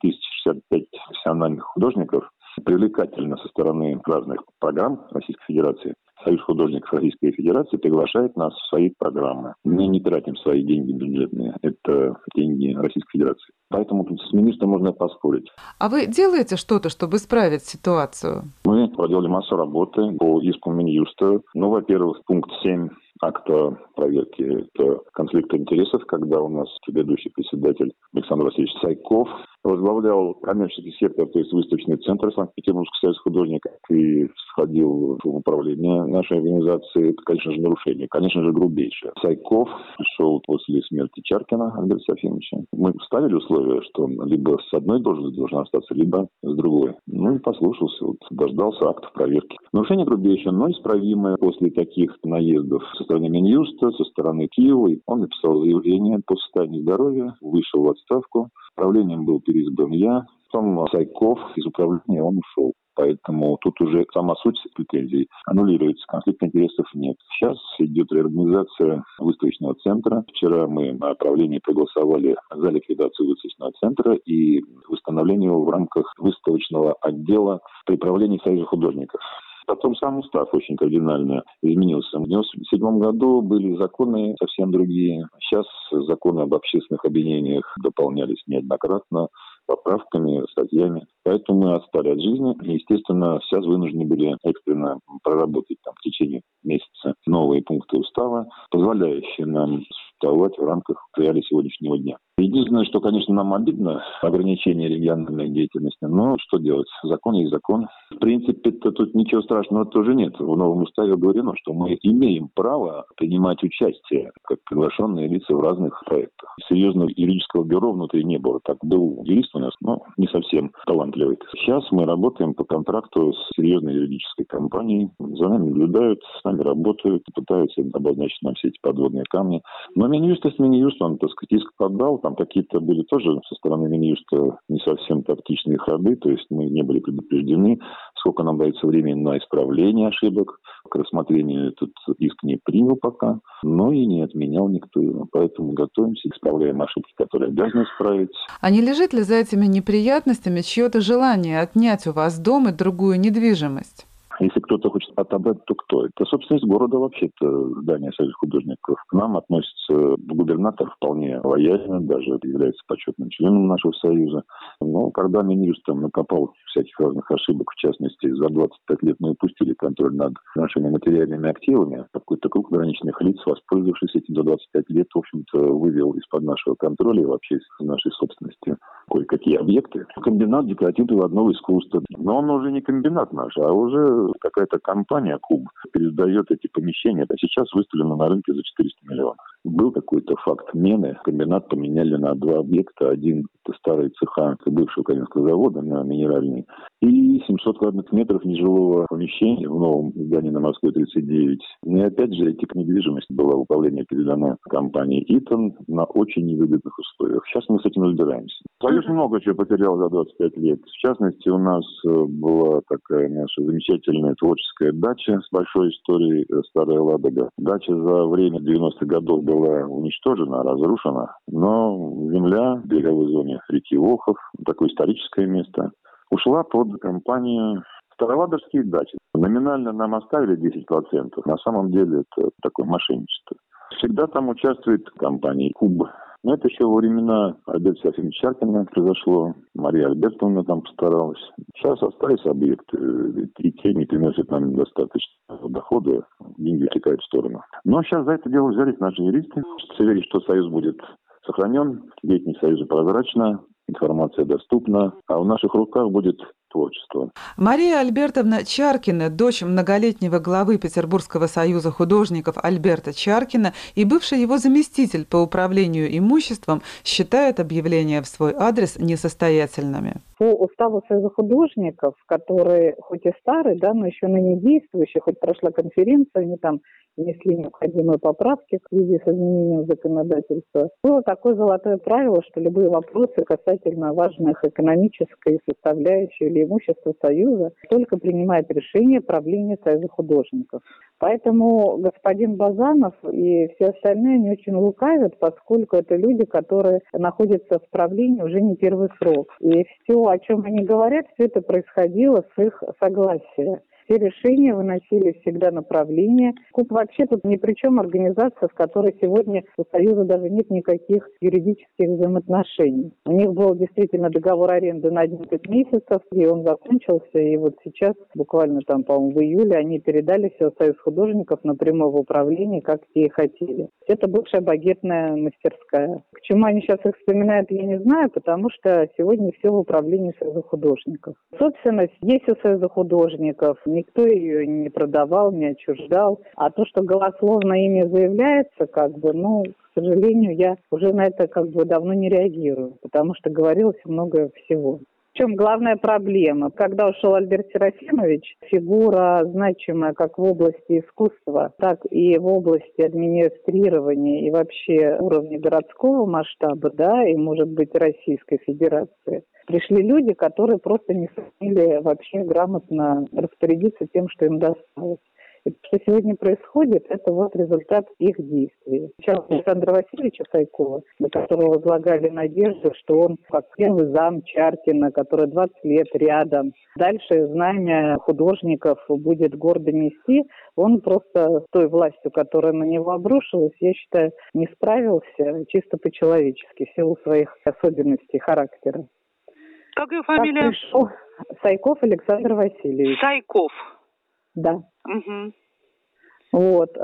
4065 профессиональных художников, привлекательно со стороны разных программ Российской Федерации. Союз художников Российской Федерации приглашает нас в свои программы. Мы не тратим свои деньги бюджетные. Это деньги Российской Федерации. Поэтому тут с министром можно поспорить. А вы делаете что-то, чтобы исправить ситуацию? Мы проделали массу работы по иску Минюста. Во-первых, пункт 7 акта проверки – это конфликт интересов, когда у нас предыдущий председатель Александр Васильевич Сайков возглавлял коммерческий сектор, то есть выставочный центр Санкт-Петербургского союза художников, и входил в управление нашей организации. Это, конечно же, нарушение, конечно же, грубейшее. Сайков пришел после смерти Чаркина Альберта Софьевича. Мы ставили условия, что он либо с одной должности должен остаться, либо с другой. И послушался, дождался актов проверки. Нарушение грубейшее, но исправимое после таких наездов со стороны Минюста, со стороны Киева. Он написал заявление по состоянию здоровья, вышел в отставку. Правлением был переизбран я. Потом Сайков из управления, он ушел. Поэтому тут уже сама суть претензий аннулируется. Конфликта интересов нет. Сейчас идет реорганизация выставочного центра. Вчера мы на правлении проголосовали за ликвидацию выставочного центра и восстановление его в рамках выставочного отдела при правлении Союза художников. Потом сам устав очень кардинально изменился. В 1997 году были законы совсем другие. Сейчас законы об общественных объединениях дополнялись неоднократно поправками, статьями. Поэтому мы отстали от жизни. И, естественно, сейчас вынуждены были экстренно проработать в течение месяца новые пункты устава, позволяющие нам существовать в рамках реалий сегодняшнего дня. Единственное, что, конечно, нам обидно, ограничение региональной деятельности, но что делать? Закон есть закон. В принципе-то тут ничего страшного тоже нет. В новом уставе говорено, что мы имеем право принимать участие как приглашенные лица в разных проектах. Серьезного юридического бюро внутри не было. Так был юрист у нас, но не совсем талантливый. Сейчас мы работаем по контракту с серьезной юридической компанией. За нами наблюдают, с нами работают, пытаются обозначить нам все эти подводные камни. Но Минюст есть Минюст, он, так сказать, иск подал. Там какие-то были тоже со стороны Минюста не совсем тактичные ходы, то есть мы не были предупреждены, сколько нам дается времени на исправление ошибок. К рассмотрению этот иск не принял пока, но и не отменял никто его. Поэтому готовимся, исправляем ошибки, которые обязаны исправить. А не лежит ли за этими неприятностями чье-то желание отнять у вас дом и другую недвижимость? Если кто-то хочет отобрать, то кто? Это собственность города вообще-то, здание Союза художников. К нам относится губернатор вполне лояльно, даже является почетным членом нашего союза. Но когда Минюст там накопал всяких разных ошибок, в частности, за 25 лет мы упустили контроль над нашими материальными активами, какой-то круг ограниченных лиц, воспользовавшись этим за 25 лет, в общем-то, вывел из-под нашего контроля и вообще из нашей собственности кое-какие объекты. Комбинат декоративного одного искусства. Но он уже не комбинат наш, а уже какая-то компания, Куб, пересдает эти помещения. А сейчас выставлено на рынке за 400 миллионов. был какой-то факт мены. Комбинат поменяли на 2 объекта. Один – это старые цеха бывшего Каменского завода на Минеральный. И 700 квадратных метров нежилого помещения в новом здании на Москве 39. И опять же, эта недвижимость была в управление передана компании «Итон» на очень невыгодных условиях. Сейчас мы с этим разбираемся. Союз много чего потерял за 25 лет. В частности, у нас была такая наша замечательная творческая дача с большой историей «Старая Ладога». Дача за время 90-х годов была уничтожена, разрушена, но земля в береговой зоне реки Волхов, такое историческое место, ушла под компанию «Староладожские дачи». Номинально нам оставили 10%, на самом деле это такое мошенничество. Всегда там участвует компания «Куб». Но это еще во времена Альберта Серафимовича Чаркина произошло. Мария Альбертовна там постаралась. Сейчас остались объекты, и те не приносят нам достаточно дохода, деньги утекают в сторону. Но сейчас за это дело взялись наши юристы. Хочется верить, что союз будет сохранен, деятельность союза прозрачна, информация доступна, а в наших руках будет творчество. Мария Альбертовна Чаркина, дочь многолетнего главы Петербургского союза художников Альберта Чаркина и бывший его заместитель по управлению имуществом, считает объявления в свой адрес несостоятельными. По уставу Союза художников, который хоть и старый, да, но еще ныне действующий, хоть прошла конференция, они там внесли необходимые поправки в связи с изменением законодательства. Было такое золотое правило, что любые вопросы касательно важных экономической составляющей или имущества Союза только принимает решение правления Союза художников. Поэтому господин Базанов и все остальные не очень лукавят, поскольку это люди, которые находятся в правлении уже не первый срок. И все, о чем они говорят, все это происходило с их согласия. Все решения выносили всегда на правление. КУП вообще тут ни при чем, организация, с которой сегодня у Союза даже нет никаких юридических взаимоотношений. У них был действительно договор аренды на 11 месяцев, и он закончился. И вот сейчас, буквально там, по-моему, в июле, они передали все в Союз художников напрямую в управление, как те и хотели. Это бывшая багетная мастерская. К чему они сейчас их вспоминают, я не знаю, потому что сегодня все в управлении Союза художников. Собственность есть у Союза художников. Никто ее не продавал, не отчуждал. А то, что голословно ими заявляется, к сожалению, я уже на это давно не реагирую, потому что говорилось много всего. В чем главная проблема? Когда ушел Альберт Серафимович, фигура значимая как в области искусства, так и в области администрирования и вообще уровня городского масштаба, да, и, может быть, Российской Федерации. Пришли люди, которые просто не сумели вообще грамотно распорядиться тем, что им досталось. И то, что сегодня происходит, это вот результат их действий. Сейчас Александра Васильевича Сайкова, на которого возлагали надежду, что он, как первый зам Чаркина, который 20 лет рядом, дальше знамя художников будет гордо нести, он просто с той властью, которая на него обрушилась, я считаю, не справился чисто по-человечески, в силу своих особенностей характера. Как ее фамилия? Сайков Александр Васильевич. Сайков. Да. Угу. Вот.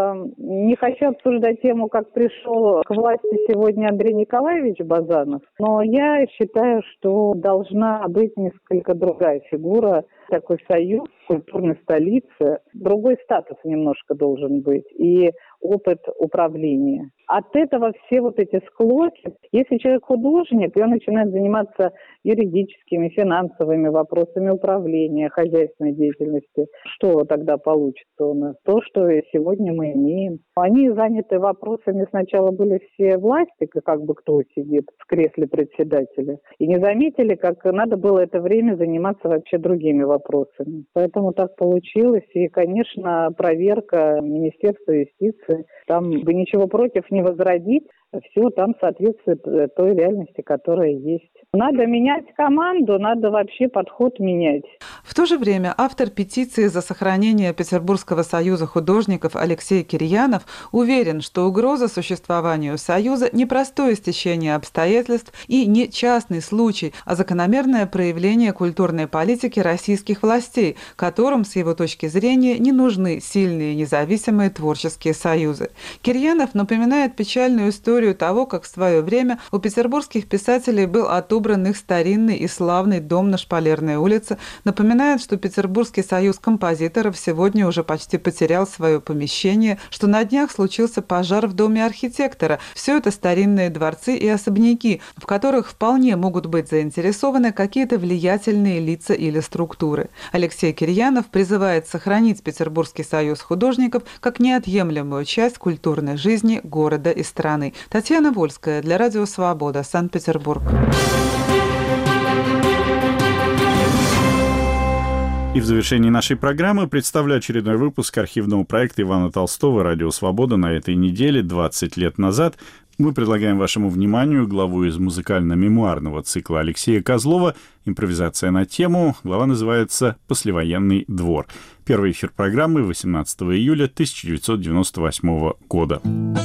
Не хочу обсуждать тему, как пришел к власти сегодня Андрей Николаевич Базанов, но я считаю, что должна быть несколько другая фигура, такой союз культурной столицы, другой статус немножко должен быть и опыт управления. От этого все вот эти склоки, если человек художник, и он начинает заниматься юридическими, финансовыми вопросами управления, хозяйственной деятельности, что тогда получится у нас? То, что сегодня мы имеем. Они заняты вопросами, сначала были все власти, как бы кто сидит в кресле председателя, и не заметили, как надо было это время заниматься вообще другими вопросами. Поэтому так получилось. И, конечно, проверка Министерства юстиции, там бы ничего против не возродить, все там соответствует той реальности, которая есть. Надо менять команду, надо вообще подход менять. В то же время автор петиции за сохранение Петербургского союза художников Алексей Кирьянов уверен, что угроза существованию союза не простое стечение обстоятельств и не частный случай, а закономерное проявление культурной политики российских властей, которым, с его точки зрения, не нужны сильные независимые творческие союзы. Кирьянов напоминает печальную историю того, как в свое время у петербургских писателей был отобран собран их старинный и славный дом на Шпалерной улице, напоминает, что Петербургский союз композиторов сегодня уже почти потерял свое помещение, что на днях случился пожар в доме архитектора. Все это старинные дворцы и особняки, в которых вполне могут быть заинтересованы какие-то влиятельные лица или структуры. Алексей Кирьянов призывает сохранить Петербургский союз художников как неотъемлемую часть культурной жизни города и страны. Татьяна Вольская для Радио Свобода, Санкт-Петербург. И в завершении нашей программы представлю очередной выпуск архивного проекта Ивана Толстого «Радио Свобода» на этой неделе, 20 лет назад. Мы предлагаем вашему вниманию главу из музыкально-мемуарного цикла Алексея Козлова «Импровизация на тему». Глава называется «Послевоенный двор». Первый эфир программы 18 июля 1998 года.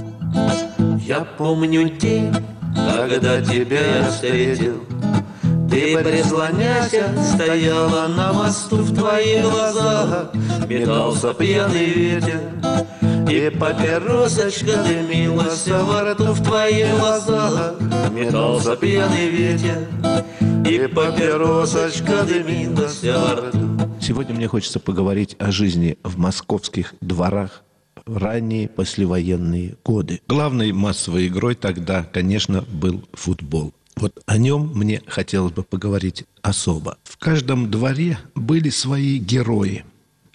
Я помню день, когда тебя я встретил. Ты, прислоняся, стояла на мосту, в твоих глазах метался пьяный ветер. И папиросочка дымилась во рту, в твоих глазах метался пьяный ветер. И папиросочка дымилась во рту. Сегодня мне хочется поговорить о жизни в московских дворах в ранние послевоенные годы. Главной массовой игрой тогда, конечно, был футбол. Вот о нем мне хотелось бы поговорить особо. В каждом дворе были свои герои.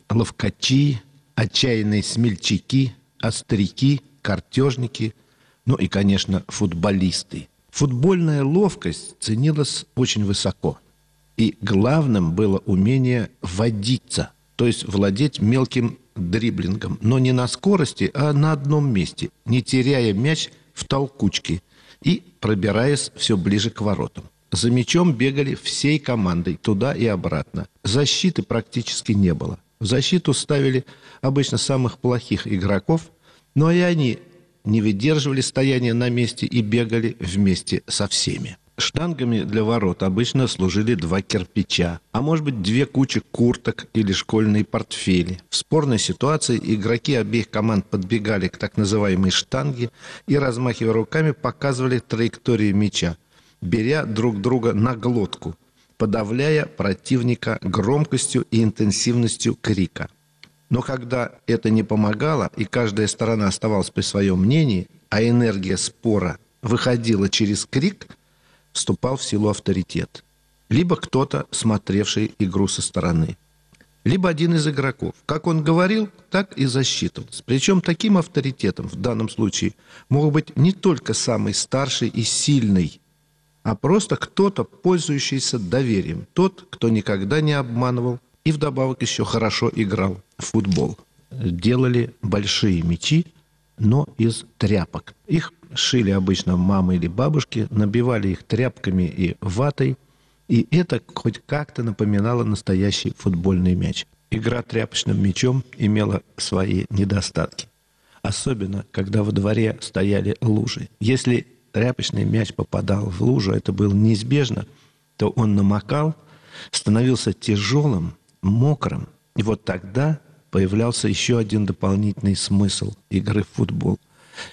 Ловкачи, отчаянные смельчаки, остряки, картежники, ну и, конечно, футболисты. Футбольная ловкость ценилась очень высоко. И главным было умение водиться, то есть владеть мелким дриблингом, но не на скорости, а на одном месте, не теряя мяч в толкучке и пробираясь все ближе к воротам. За мячом бегали всей командой туда и обратно. Защиты практически не было. В защиту ставили обычно самых плохих игроков, но и они не выдерживали стояния на месте и бегали вместе со всеми. Штангами для ворот обычно служили 2 кирпича, а может быть 2 кучи курток или школьные портфели. В спорной ситуации игроки обеих команд подбегали к так называемой штанге и, размахивая руками, показывали траекторию мяча, беря друг друга на глотку, подавляя противника громкостью и интенсивностью крика. Но когда это не помогало, и каждая сторона оставалась при своем мнении, а энергия спора выходила через крик, вступал в силу авторитет. Либо кто-то, смотревший игру со стороны, либо один из игроков. Как он говорил, так и засчитывался. Причем таким авторитетом в данном случае мог быть не только самый старший и сильный, а просто кто-то, пользующийся доверием. Тот, кто никогда не обманывал и вдобавок еще хорошо играл в футбол. Делали большие мячи, но из тряпок. Их шили обычно мамы или бабушки, набивали их тряпками и ватой, и это хоть как-то напоминало настоящий футбольный мяч. Игра тряпочным мячом имела свои недостатки. Особенно, когда во дворе стояли лужи. Если тряпочный мяч попадал в лужу, это было неизбежно, то он намокал, становился тяжелым, мокрым, и вот тогда появлялся еще один дополнительный смысл игры в футбол.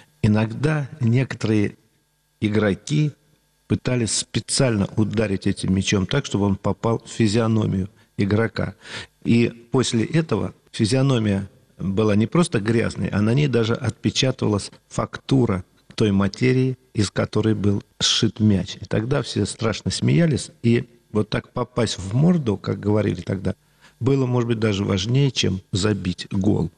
Иногда некоторые игроки пытались специально ударить этим мячом так, чтобы он попал в физиономию игрока. И после этого физиономия была не просто грязной, а на ней даже отпечатывалась фактура той материи, из которой был сшит мяч. И тогда все страшно смеялись, и вот так попасть в морду, как говорили тогда, было, может быть, даже важнее, чем забить гол.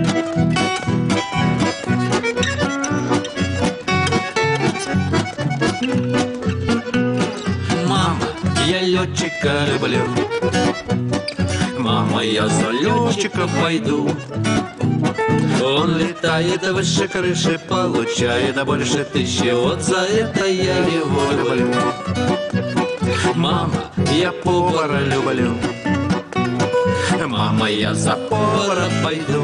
Мама, я летчика люблю. Мама, я за летчика пойду. Он летает выше крыши, получает больше 1000. Вот за это я его люблю. Мама, я повара люблю. Мама, я за повара пойду.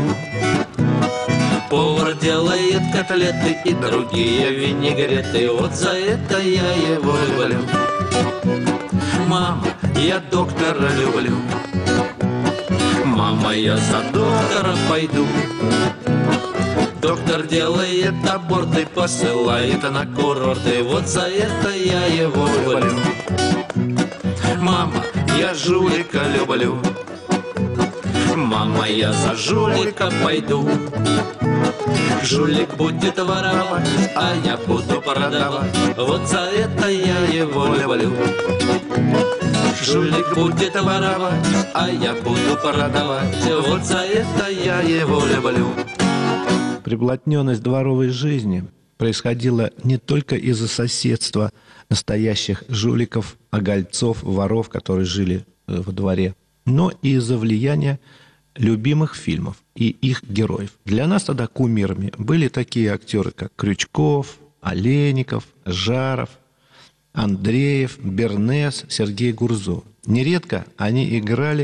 Повар делает котлеты и другие винегреты. Вот за это я его люблю. Мама, я доктора люблю. Мама, я за доктора пойду. Доктор делает аборты, посылает на курорты. Вот за это я его люблю. Мама, я жулика люблю. Мама, я за жулика пойду. Жулик будет воровать, а я буду продавать. Вот за это я его люблю. Жулик будет воровать, а я буду продавать. Вот за это я его люблю. Приблотненность дворовой жизни происходила не только из-за соседства настоящих жуликов, огольцов, воров, которые жили во дворе, но и из-за влияния любимых фильмов и их героев. Для нас тогда кумирами были такие актеры, как Крючков, Олейников, Жаров, Андреев, Бернес, Сергей Гурзо. Нередко они играли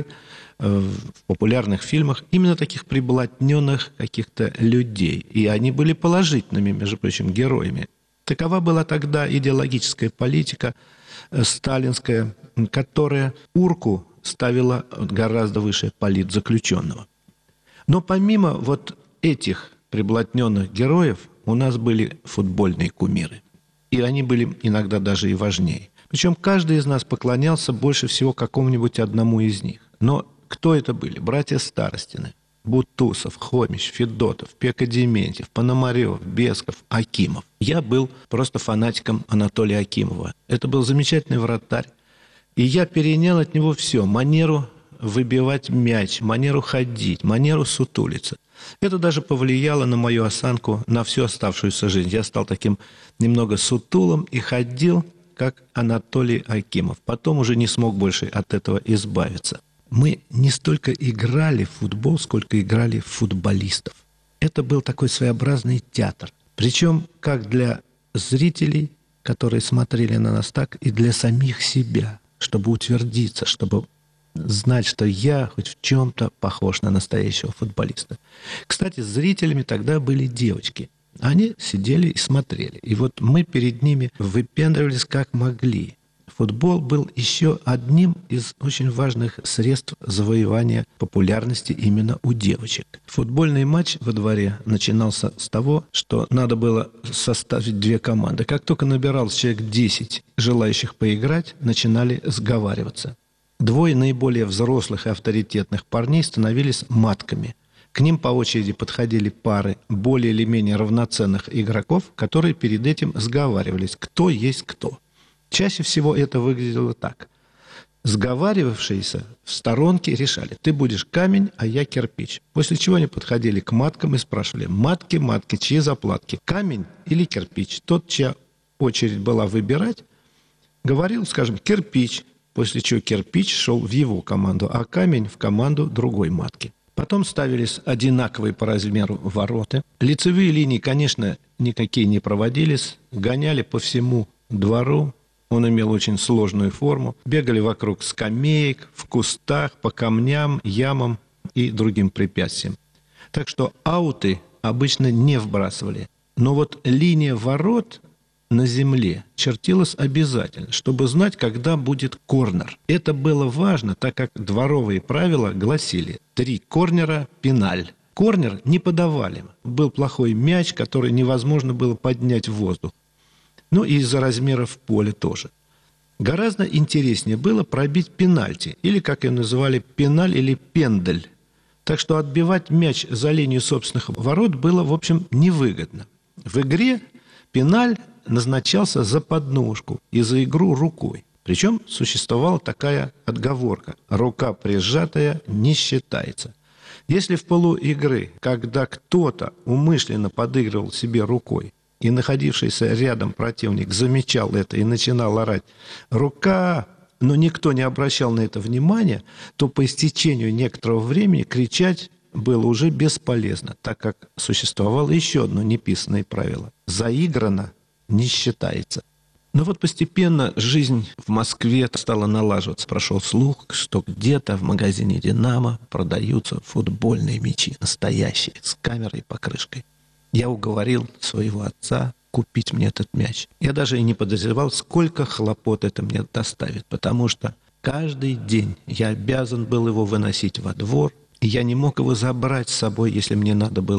в популярных фильмах именно таких приблотненных каких-то людей. И они были положительными, между прочим, героями. Такова была тогда идеологическая политика сталинская, которая урку ставила гораздо выше политзаключенного. Но помимо вот этих приблотненных героев у нас были футбольные кумиры. И они были иногда даже и важнее. Причем каждый из нас поклонялся больше всего какому-нибудь одному из них. Но кто это были? Братья Старостины, Бутусов, Хомич, Федотов, Пека Дементьев, Пономарев, Бесков, Акимов. Я был просто фанатиком Анатолия Акимова. Это был замечательный вратарь. И я перенял от него все. Манеру выбивать мяч, манеру ходить, манеру сутулиться. Это даже повлияло на мою осанку на всю оставшуюся жизнь. Я стал таким немного сутулым и ходил, как Анатолий Акимов. Потом уже не смог больше от этого избавиться. Мы не столько играли в футбол, сколько играли в футболистов. Это был такой своеобразный театр. Причем как для зрителей, которые смотрели на нас, так и для самих себя, чтобы утвердиться, чтобы знать, что я хоть в чем-то похож на настоящего футболиста. Кстати, зрителями тогда были девочки. Они сидели и смотрели. И вот мы перед ними выпендривались как могли. Футбол был еще одним из очень важных средств завоевания популярности именно у девочек. Футбольный матч во дворе начинался с того, что надо было составить две команды. Как только набиралось человек 10 желающих поиграть, начинали сговариваться. Двое наиболее взрослых и авторитетных парней становились матками. К ним по очереди подходили пары более или менее равноценных игроков, которые перед этим сговаривались, кто есть кто. Чаще всего это выглядело так. Сговаривавшиеся в сторонке решали: ты будешь камень, а я кирпич. После чего они подходили к маткам и спрашивали: матки, чьи заплатки, камень или кирпич? Тот, чья очередь была выбирать, говорил, скажем, кирпич, после чего кирпич шел в его команду, а камень в команду другой матки. Потом ставились одинаковые по размеру ворота. Лицевые линии, конечно, никакие не проводились. Гоняли по всему двору. Он имел очень сложную форму. Бегали вокруг скамеек, в кустах, по камням, ямам и другим препятствиям. Так что ауты обычно не вбрасывали. Но вот линия ворот на земле чертилась обязательно, чтобы знать, когда будет корнер. Это было важно, так как дворовые правила гласили: 3 корнера – пеналь. Корнер не подавали. Был плохой мяч, который невозможно было поднять в воздух. Ну и из-за размеров поля тоже. Гораздо интереснее было пробить пенальти, или, как ее называли, пеналь или пендель. Так что отбивать мяч за линию собственных ворот было, в общем, невыгодно. В игре пеналь назначался за подножку и за игру рукой. Причем существовала такая отговорка: рука прижатая не считается. Если в полу игры, когда кто-то умышленно подыгрывал себе рукой, и находившийся рядом противник замечал это и начинал орать «рука», но никто не обращал на это внимания, то по истечению некоторого времени кричать было уже бесполезно, так как существовало еще одно неписанное правило: заиграно не считается. Но вот постепенно жизнь в Москве стала налаживаться. Прошел слух, что где-то в магазине «Динамо» продаются футбольные мячи, настоящие, с камерой и покрышкой. Я уговорил своего отца купить мне этот мяч. Я даже и не подозревал, сколько хлопот это мне доставит, потому что каждый день я обязан был его выносить во двор, и я не мог его забрать с собой, если мне надо было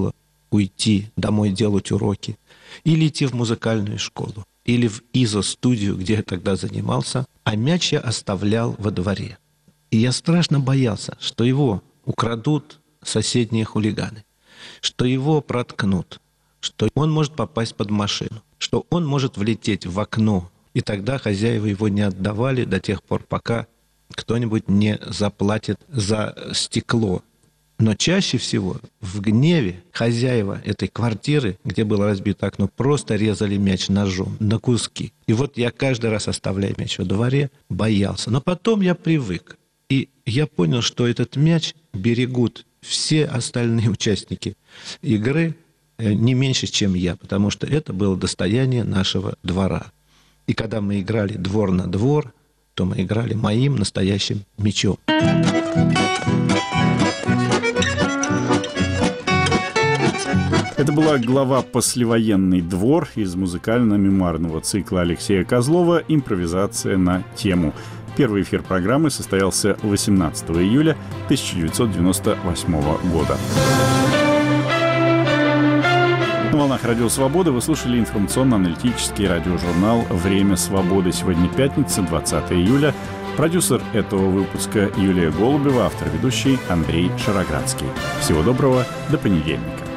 уйти домой делать уроки, или идти в музыкальную школу, или в изо-студию, где я тогда занимался, а мяч я оставлял во дворе. И я страшно боялся, что его украдут соседние хулиганы, что его проткнут, что он может попасть под машину, что он может влететь в окно, и тогда хозяева его не отдавали до тех пор, пока кто-нибудь не заплатит за стекло. Но чаще всего в гневе хозяева этой квартиры, где было разбито окно, просто резали мяч ножом на куски. И вот я каждый раз, оставляя мяч во дворе, боялся. Но потом я привык. И я понял, что этот мяч берегут все остальные участники игры не меньше, чем я, потому что это было достояние нашего двора. И когда мы играли двор на двор, то мы играли моим настоящим мячом. Это была глава «Послевоенный двор» из музыкально-мемуарного цикла Алексея Козлова «Импровизация на тему». Первый эфир программы состоялся 18 июля 1998 года. На волнах Радио Свобода вы слушали информационно-аналитический радиожурнал «Время свободы». Сегодня пятница, 20 июля. Продюсер этого выпуска Юлия Голубева, автор-ведущий Андрей Шароградский. Всего доброго, до понедельника.